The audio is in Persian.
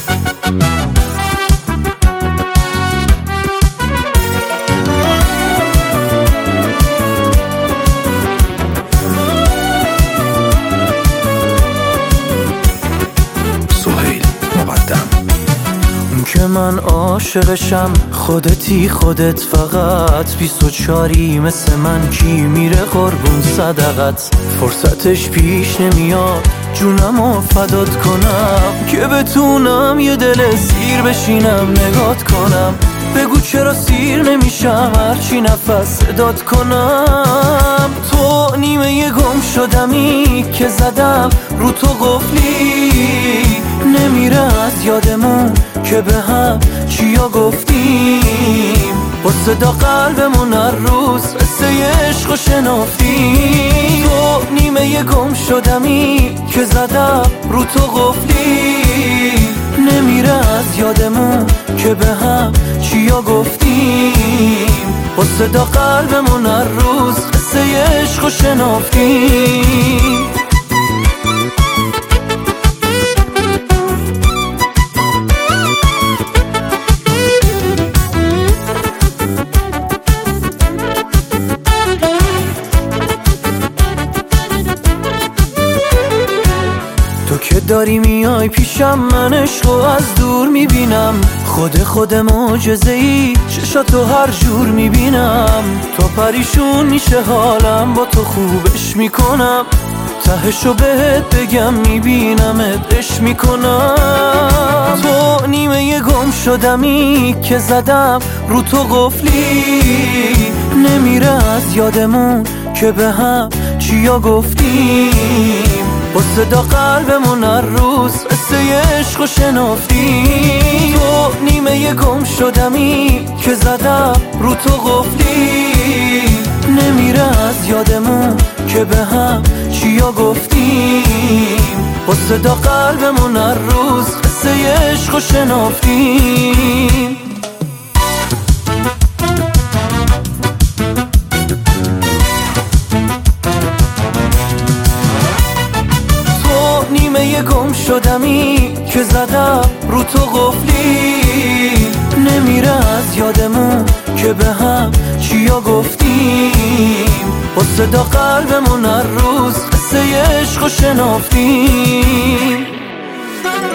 که من عاشقشم خودتی، خودت فقط 24 مثل من کی میره قربون صدقت. فرصتش پیش نمیاد جونمو فدات کنم که بتونم یه دل سیر بشینم نگات کنم. بگو چرا سیر نمیشم هرچی نفس صدات کنم. تو نیمه گم شدمی که زدم رو تو قفلی، نمیره از یادمون که به هم چیا گفتیم. با صدا قلبمون هر روز قصه عشق و شنافتیم. تو نیمه گم شدمی که زدم رو تو قفلی، نمیره از یادمون که به هم چیا گفتیم. با صدا قلبمون هر روز قصه عشق و شنافتیم. تو که داری میای پیشم من عشقو از دور میبینم. خود معجزه‌ای چشاتو هر جور میبینم. تو پریشون میشه حالم با تو خوبش میکنم. تهشو بهت بگم میبینمت عشق میکنم. تو نیمه گم شدمی که زدم رو تو قفلی، نمیره از یادمون که به هم چیا گفتیم. با صدا قلبمون هر روز قصه عشق و شنافتیم. تو نیمه گم شدمی که زدم رو تو قفلی، نمیره از یادمون که به هم چیا گفتیم. با صدا قلبمون هر روز قصه عشق و شنافتیم. نیمه گم شدمی که زدم رو تو قفلی، نمیره از یادمون که به هم چیا گفتیم. با صدا قلبمون هر روز قصه عشق و شنافتیم.